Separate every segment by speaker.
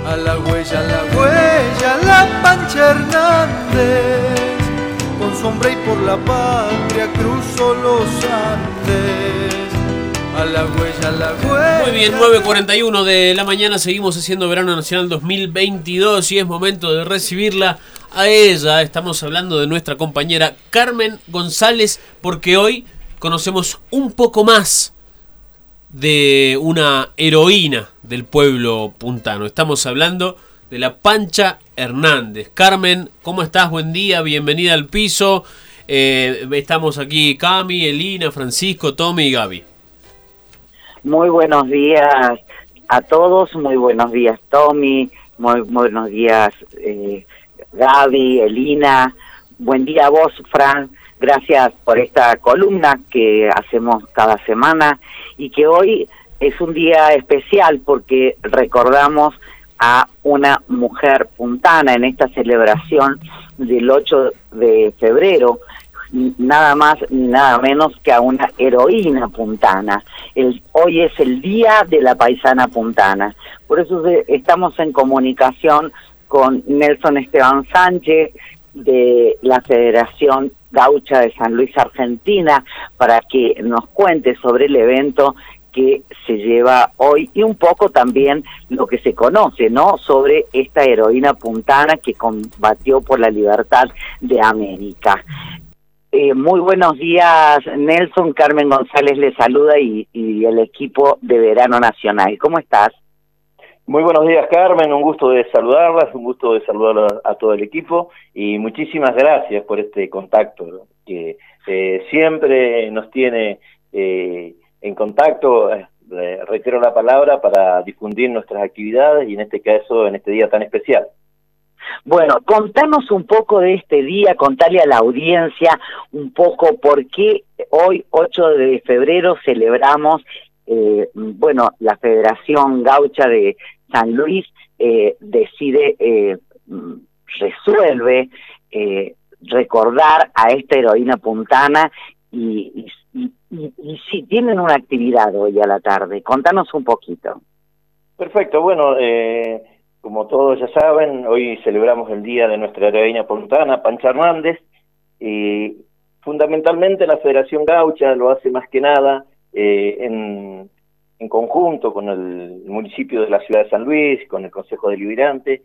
Speaker 1: a la Pancha Hernández, con su hombre y por la patria cruzó los Andes. A la huella.
Speaker 2: Muy bien, 9:41 de la mañana, seguimos haciendo Verano Nacional 2022 y es momento de recibirla a ella. Estamos hablando de nuestra compañera Carmen González, porque hoy conocemos un poco más de una heroína del pueblo puntano. Estamos hablando de la Pancha Hernández. Carmen, ¿cómo estás? Buen día, bienvenida al piso. Estamos aquí Cami, Elina, Francisco, Tommy y Gaby.
Speaker 3: Muy buenos días a todos, muy buenos días Tommy, muy buenos días Gaby, Elina, buen día a vos Fran, gracias por esta columna que hacemos cada semana y que hoy es un día especial porque recordamos a una mujer puntana en esta celebración del 8 de febrero, nada más ni nada menos que a una heroína puntana. Hoy es el Día de la Paisana Puntana, por eso estamos en comunicación con Nelson Esteban Sánchez de la Federación Gaucha de San Luis, Argentina, para que nos cuente sobre el evento que se lleva hoy y un poco también lo que se conoce, ¿no?, sobre esta heroína puntana que combatió por la libertad de América. Muy buenos días, Nelson. Carmen González le saluda y el equipo de Verano Nacional. ¿Cómo estás?
Speaker 4: Muy buenos días, Carmen. Un gusto de saludarlas, un gusto de saludar a todo el equipo y muchísimas gracias por este contacto, ¿no?, que siempre nos tiene en contacto. Reitero la palabra para difundir nuestras actividades y en este caso, en este día tan especial.
Speaker 3: Bueno, contanos un poco de este día, contale a la audiencia un poco por qué hoy, 8 de febrero, celebramos, la Federación Gaucha de San Luis resuelve recordar a esta heroína puntana y sí, tienen una actividad hoy a la tarde. Contanos un poquito.
Speaker 4: Perfecto, bueno, como todos ya saben, hoy celebramos el día de nuestra heroína puntana, Pancha Hernández, y fundamentalmente la Federación Gaucha lo hace más que nada en conjunto con el municipio de la ciudad de San Luis, con el Consejo Deliberante,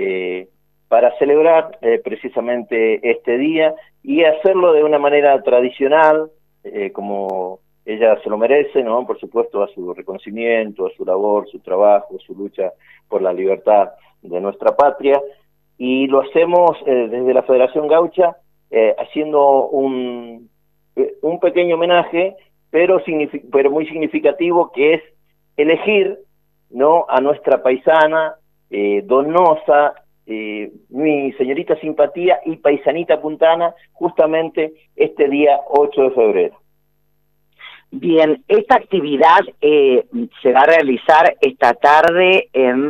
Speaker 4: para celebrar precisamente este día y hacerlo de una manera tradicional, como ella se lo merece, ¿no? Por supuesto, a su reconocimiento, a su labor, su trabajo, su lucha por la libertad de nuestra patria, y lo hacemos desde la Federación Gaucha, haciendo un pequeño homenaje, pero muy significativo, que es elegir, ¿no?, a nuestra paisana, donosa, mi señorita simpatía y paisanita puntana, justamente este día 8 de febrero.
Speaker 3: Bien, esta actividad se va a realizar esta tarde en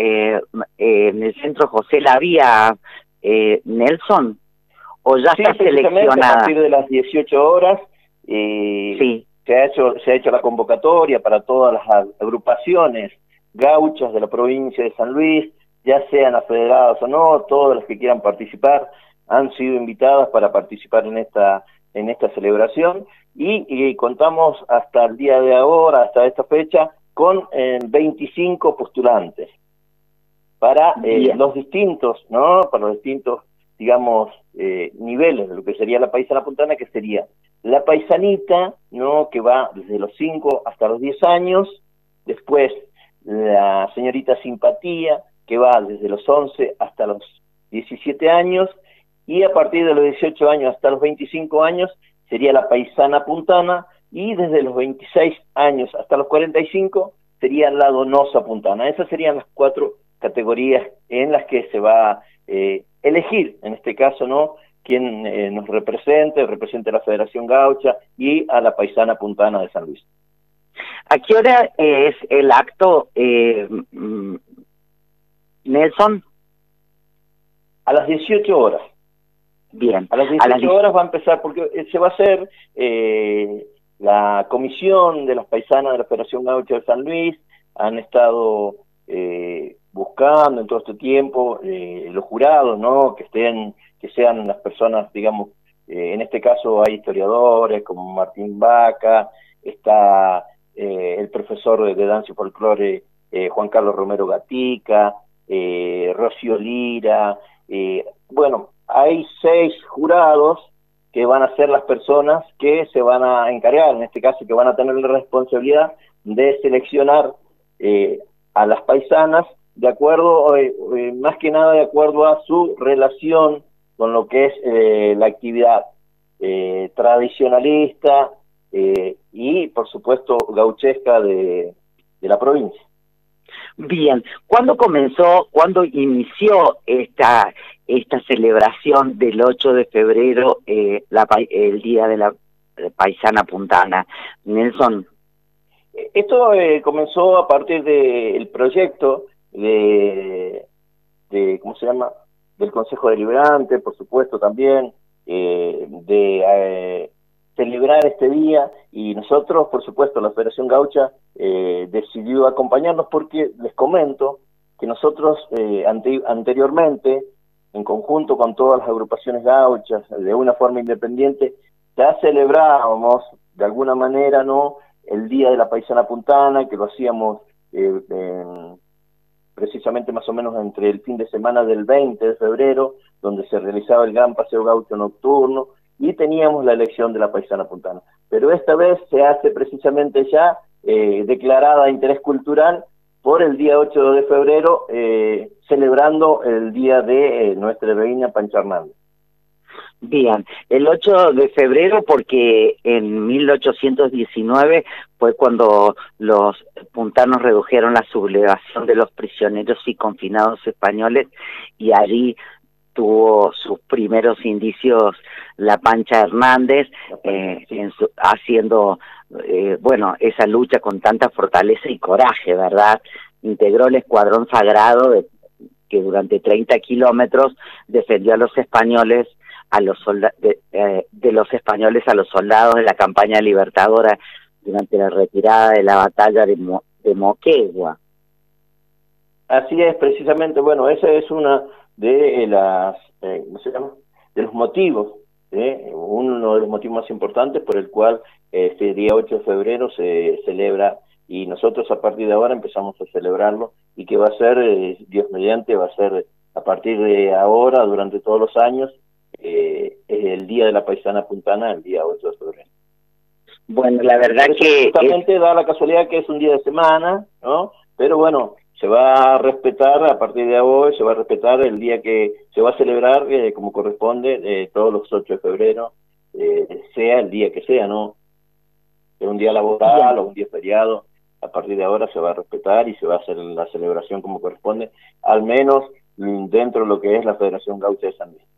Speaker 3: el Centro José Lavía, Nelson, o ya
Speaker 4: sí,
Speaker 3: está seleccionada.
Speaker 4: A partir de las 18 horas sí. se ha hecho la convocatoria para todas las agrupaciones gauchas de la provincia de San Luis, ya sean afederadas o no, todas las que quieran participar han sido invitadas para participar en esta celebración, y contamos hasta el día de ahora, hasta esta fecha, con 25 postulantes para los distintos, ¿no?, para los distintos, digamos, niveles de lo que sería la paisana puntana, que sería la paisanita, ¿no?, que va desde los 5 hasta los 10 años, después la señorita simpatía, que va desde los 11 hasta los 17 años, y a partir de los 18 años hasta los 25 años sería la paisana puntana, y desde los 26 años hasta los 45 sería la donosa puntana. Esas serían las 4 categorías en las que se va a elegir, en este caso, ¿no?, quien nos represente a la Federación Gaucha y a la paisana puntana de San Luis.
Speaker 3: ¿A qué hora es el acto, Nelson?
Speaker 4: A las 18 horas.
Speaker 3: Bien.
Speaker 4: A las 18 horas va a empezar, porque se va a hacer la comisión de las paisanas de la Federación Gaucha de San Luis, han estado buscando en todo este tiempo los jurados, ¿no? Que sean las personas, digamos, en este caso hay historiadores como Martín Vaca, está el profesor de danza y folclore Juan Carlos Romero Gatica, Rocío Lira, bueno, hay 6 jurados que van a ser las personas que se van a encargar, en este caso, que van a tener la responsabilidad de seleccionar a las paisanas de acuerdo, más que nada de acuerdo a su relación con lo que es la actividad tradicionalista y, por supuesto, gauchesca de la provincia.
Speaker 3: Bien, ¿cuándo inició esta celebración del 8 de febrero, el Día de la Paisana Puntana? Nelson.
Speaker 4: Esto comenzó a partir del proyecto de ¿cómo se llama?, del Consejo Deliberante, por supuesto también, de celebrar este día, y nosotros, por supuesto, la Federación Gaucha decidió acompañarnos porque les comento que nosotros anteriormente, en conjunto con todas las agrupaciones gauchas, de una forma independiente, ya celebrábamos de alguna manera, ¿no?, el Día de la Paisana Puntana, que lo hacíamos precisamente más o menos entre el fin de semana del 20 de febrero, donde se realizaba el gran paseo gaucho nocturno, y teníamos la elección de la Paisana Puntana. Pero esta vez se hace precisamente ya declarada de interés cultural por el día 8 de febrero, celebrando el día de nuestra reina Pancha Hernández.
Speaker 3: Bien, el 8 de febrero porque en 1819 fue cuando los puntanos redujeron la sublevación de los prisioneros y confinados españoles, y allí tuvo sus primeros indicios la Pancha Hernández, haciendo, bueno, esa lucha con tanta fortaleza y coraje, ¿verdad? Integró el escuadrón sagrado que durante 30 kilómetros defendió a los españoles, de los españoles a los soldados de la campaña libertadora durante la retirada de la batalla de Moquegua.
Speaker 4: Así es, precisamente. Bueno, esa es una de las, ¿cómo se llama?, de los motivos, uno de los motivos más importantes por el cual este día 8 de febrero se celebra, y nosotros a partir de ahora empezamos a celebrarlo, y que va a ser, Dios mediante, va a ser a partir de ahora, durante todos los años, el Día de la Paisana Puntana, el día 8 de febrero.
Speaker 3: Bueno, la verdad que
Speaker 4: justamente da la casualidad que es un día de semana, ¿no? Pero bueno, se va a respetar a partir de hoy, se va a respetar el día que se va a celebrar como corresponde, todos los 8 de febrero, sea el día que sea, ¿no? Sea un día laboral o un día feriado, a partir de ahora se va a respetar y se va a hacer la celebración como corresponde, al menos dentro de lo que es la Federación Gaucha de San Luis.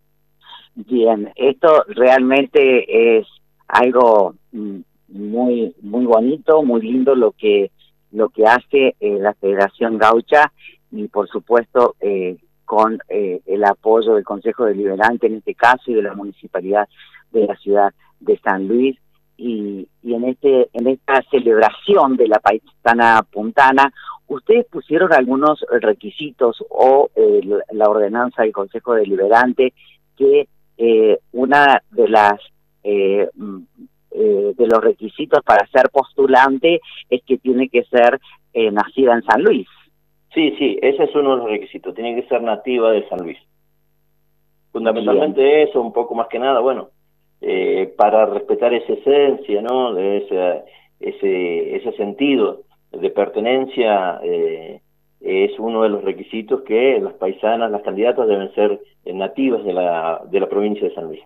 Speaker 3: Bien, esto realmente es algo muy bonito, muy lindo lo que hace la Federación Gaucha, y por supuesto con el apoyo del Consejo Deliberante en este caso y de la Municipalidad de la ciudad de San Luis, y en esta celebración de la Paisana Puntana, ustedes pusieron algunos requisitos o la ordenanza del Consejo Deliberante que una de las de los requisitos para ser postulante es que tiene que ser nacida en San Luis.
Speaker 4: Sí, ese es uno de los requisitos, tiene que ser nativa de San Luis. Fundamentalmente bien. Eso, un poco más que nada, bueno, para respetar esa esencia, ¿no?, de ese sentido de pertenencia, es uno de los requisitos que las paisanas, las candidatas deben ser nativas de la provincia de San Luis.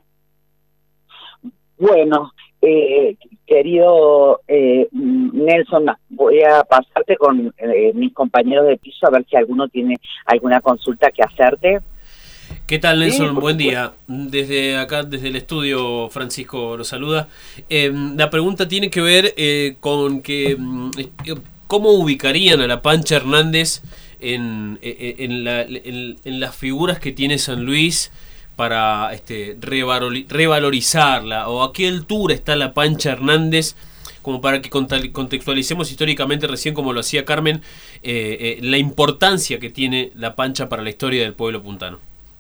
Speaker 3: Bueno, querido Nelson, voy a pasarte con mis compañeros de piso a ver si alguno tiene alguna consulta que hacerte.
Speaker 2: ¿Qué tal, Nelson? Buen día. Desde acá, desde el estudio, Francisco lo saluda. La pregunta tiene que ver con que ¿cómo ubicarían a la Pancha Hernández en las figuras que tiene San Luis para revalorizarla? ¿O a qué altura está la Pancha Hernández como para que contextualicemos históricamente, recién como lo hacía Carmen, la importancia que tiene la Pancha para la historia del pueblo puntano.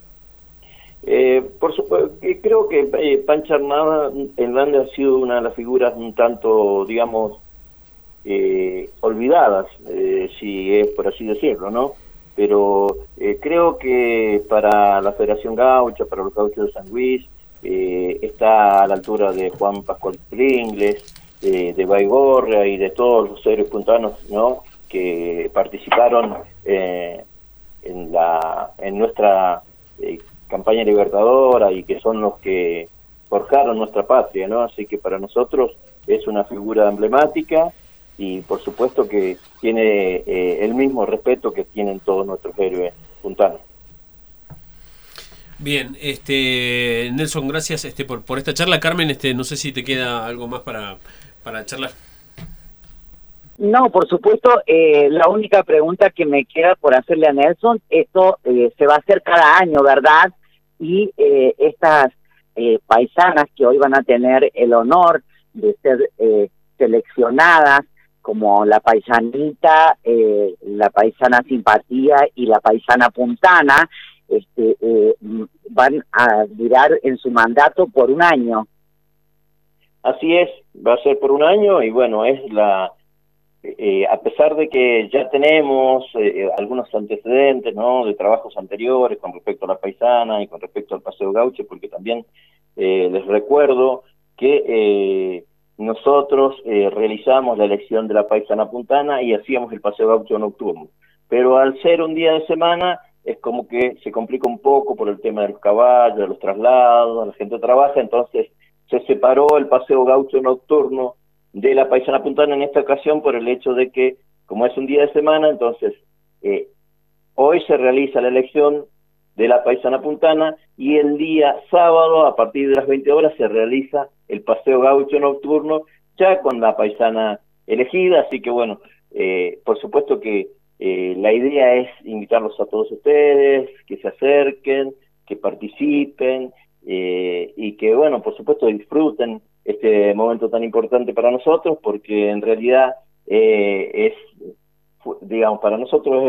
Speaker 4: Por supuesto, creo que Pancha Hernández ha sido una de las figuras un tanto, digamos, olvidadas, si es por así decirlo, ¿no? Pero creo que para la Federación Gaucha, para los gauchos de San Luis, está a la altura de Juan Pascual Pringles, de Baigorria y de todos los héroes puntanos, ¿no?, que participaron en nuestra campaña libertadora y que son los que forjaron nuestra patria, ¿no? Así que para nosotros es una figura emblemática y por supuesto que tiene el mismo respeto que tienen todos nuestros héroes puntanos.
Speaker 2: Bien, Nelson, gracias por esta charla. Carmen, no sé si te queda algo más para charlar.
Speaker 3: No, por supuesto, la única pregunta que me queda por hacerle a Nelson, esto se va a hacer cada año, ¿verdad? Y estas paisanas que hoy van a tener el honor de ser seleccionadas como la paisanita, la paisana simpatía y la paisana puntana, van a durar en su mandato por un año.
Speaker 4: Así es, va a ser por un año y bueno, es a pesar de que ya tenemos algunos antecedentes, ¿no?, de trabajos anteriores con respecto a la paisana y con respecto al Paseo Gaucho, porque también les recuerdo que nosotros realizamos la elección de la paisana puntana y hacíamos el Paseo Gaucho nocturno, pero al ser un día de semana es como que se complica un poco por el tema de los caballos, de los traslados, la gente trabaja, entonces se separó el Paseo Gaucho nocturno de la paisana puntana en esta ocasión por el hecho de que, como es un día de semana, entonces hoy se realiza la elección de la paisana puntana y el día sábado, a partir de las 20 horas, se realiza el Paseo Gaucho nocturno, ya con la paisana elegida, así que bueno, por supuesto que la idea es invitarlos a todos ustedes, que se acerquen, que participen, y que bueno, por supuesto disfruten este momento tan importante para nosotros, porque en realidad digamos, para nosotros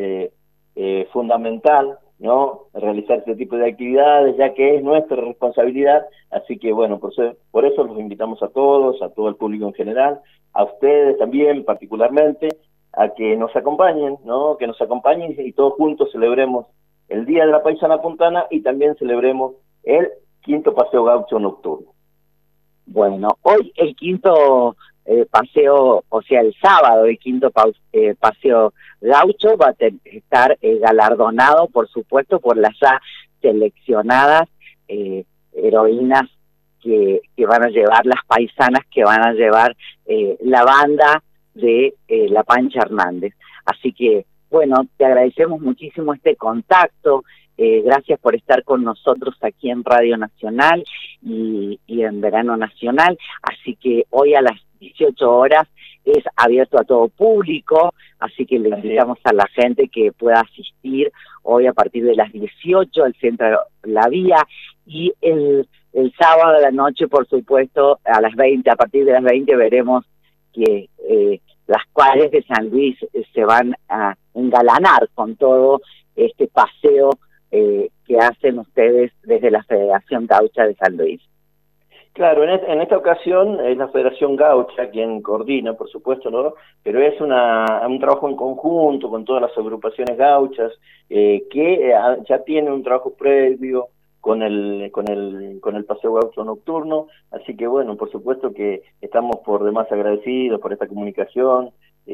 Speaker 4: es fundamental, ¿no?, realizar este tipo de actividades, ya que es nuestra responsabilidad, así que bueno, por eso los invitamos a todos, a todo el público en general, a ustedes también particularmente, a que nos acompañen, ¿no?, que nos acompañen y todos juntos celebremos el Día de la Paisana Puntana y también celebremos el quinto Paseo Gaucho nocturno.
Speaker 3: Bueno, hoy el quinto paseo, o sea, el sábado el quinto paseo gaucho va a estar galardonado, por supuesto, por las ya seleccionadas heroínas que van a llevar, las paisanas que van a llevar la banda de la Pancha Hernández. Así que, bueno, te agradecemos muchísimo este contacto. Gracias por estar con nosotros aquí en Radio Nacional y en Verano Nacional. Así que hoy a las 18 horas es abierto a todo público, así que le invitamos a la gente que pueda asistir hoy a partir de las 18 al Centro La Vía y el sábado a la noche, por supuesto, a las 20, a partir de las 20 veremos que las calles de San Luis se van a engalanar con todo este paseo que hacen ustedes desde la Federación Gaucha de San Luis.
Speaker 4: Claro, en esta ocasión es la Federación Gaucha quien coordina, por supuesto, ¿no?, pero es un trabajo en conjunto con todas las agrupaciones gauchas que ya tienen un trabajo previo con el Paseo Gaucho nocturno, así que bueno, por supuesto que estamos por demás agradecidos por esta comunicación,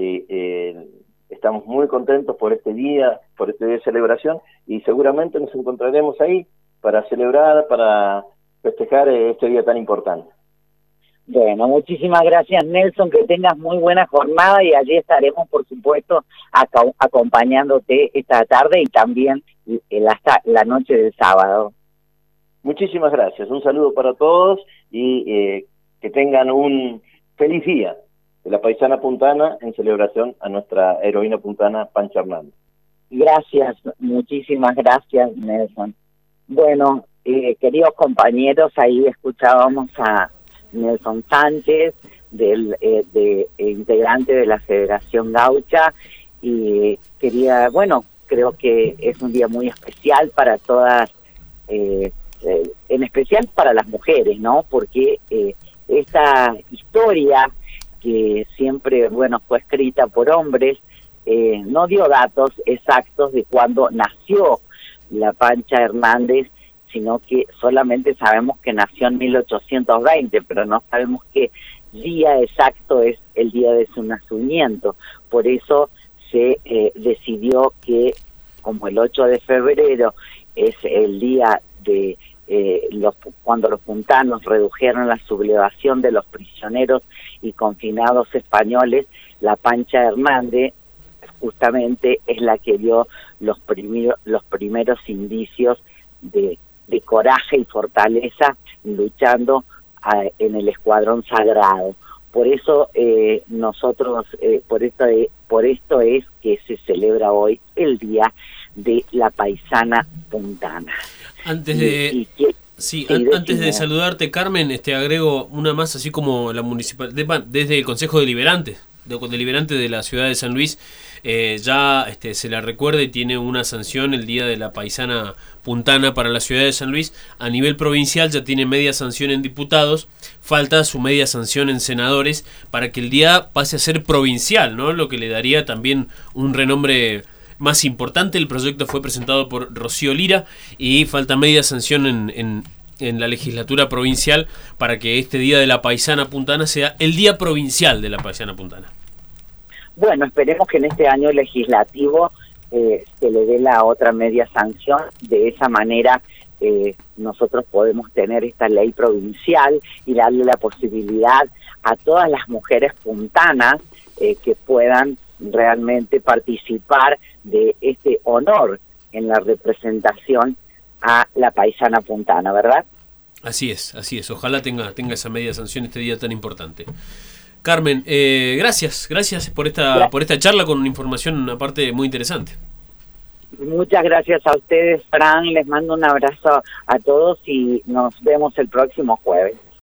Speaker 4: estamos muy contentos por este día de celebración y seguramente nos encontraremos ahí para celebrar, para festejar este día tan importante.
Speaker 3: Bueno, muchísimas gracias, Nelson, que tengas muy buena jornada y allí estaremos, por supuesto, acompañándote esta tarde y también hasta la noche del sábado.
Speaker 4: Muchísimas gracias, un saludo para todos y que tengan un feliz día de la paisana puntana en celebración a nuestra heroína puntana Pancha Hernández.
Speaker 3: Gracias, muchísimas gracias, Nelson. Bueno, queridos compañeros, ahí escuchábamos a Nelson Sánchez, de integrante de la Federación Gaucha, y quería, bueno, creo que es un día muy especial para todas, en especial para las mujeres, ¿no? Porque esta historia que siempre, bueno, fue escrita por hombres, no dio datos exactos de cuándo nació la Pancha Hernández, sino que solamente sabemos que nació en 1820, pero no sabemos qué día exacto es el día de su nacimiento. Por eso se decidió que, como el 8 de febrero es el día de cuando los puntanos redujeron la sublevación de los prisioneros y confinados españoles, la Pancha Hernández justamente es la que dio los primeros indicios de coraje y fortaleza luchando en el escuadrón sagrado. Por eso nosotros, por esto es que se celebra hoy el Día de la Paisana Puntana.
Speaker 2: Antes de saludarte, Carmen, agrego una más, así como la municipalidad, desde el Consejo Deliberante de la ciudad de San Luis, ya se la recuerda y tiene una sanción el Día de la Paisana Puntana para la ciudad de San Luis. A nivel provincial ya tiene media sanción en diputados, falta su media sanción en senadores para que el día pase a ser provincial, ¿no? Lo que le daría también un renombre más importante. El proyecto fue presentado por Rocío Lira y falta media sanción en la legislatura provincial para que este Día de la Paisana Puntana sea el Día Provincial de la Paisana Puntana.
Speaker 3: Bueno, esperemos que en este año legislativo se le dé la otra media sanción. De esa manera nosotros podemos tener esta ley provincial y darle la posibilidad a todas las mujeres puntanas que puedan realmente participar de este honor en la representación a la paisana puntana, ¿verdad?
Speaker 2: Así es. Ojalá tenga esa media sanción este día tan importante. Carmen, gracias por esta charla con una información aparte muy interesante.
Speaker 3: Muchas gracias a ustedes, Fran. Les mando un abrazo a todos y nos vemos el próximo jueves.